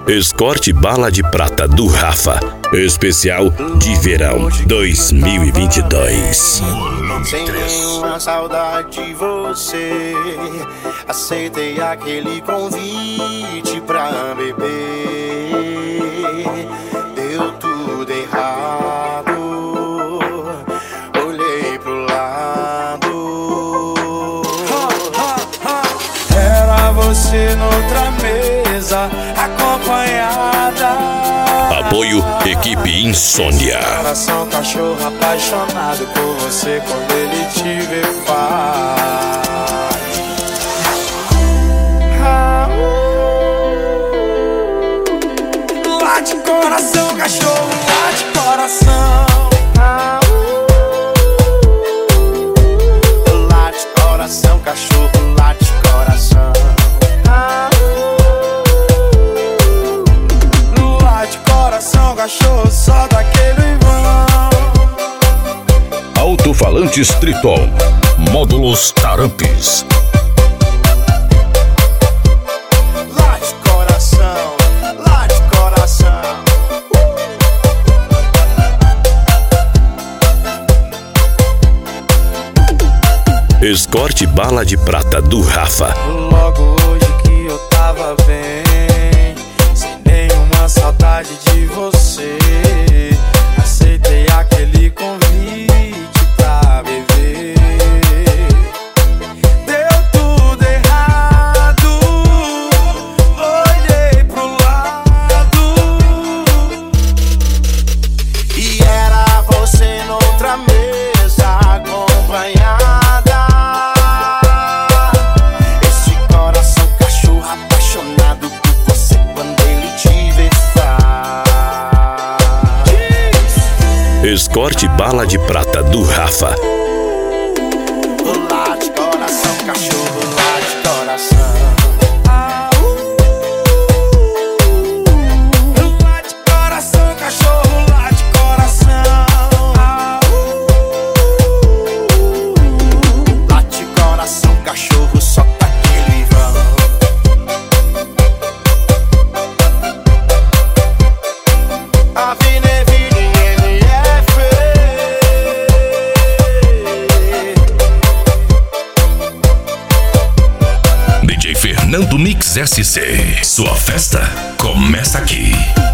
Escort Bala de Prata do Rafa, especial de verão 2022. Sem nenhuma saudade de você, aceitei aquele convite pra beber. Deu tudo errado, olhei pro lado. Era você noutra mesa, acompanhada. Apoio Equipe Insônia. Coração cachorro apaixonado por você quando ele te vê faz. Late coração cachorro, late coração. Late coração cachorro, late coração. Coração cachorro, só daquele vão. Alto-falantes Triton, módulos Tarampes. Late coração, late coração. Escort Bala de Prata do Rafa. Logo hoje que eu tava bem, sem nenhuma saudade de você, aceitei aquele convite pra beber. Deu tudo errado, olhei pro lado e era você noutra mesa acompanhada. Esse coração cachorro apaixonado por você quando ele te vê faz. Escort Bala de Prata do Rafa. Late coração cachorro, late coração. Late coração cachorro, late coração. Late coração cachorro, só daquele vão. DJ Fernando Mix SC. Sua festa começa aqui.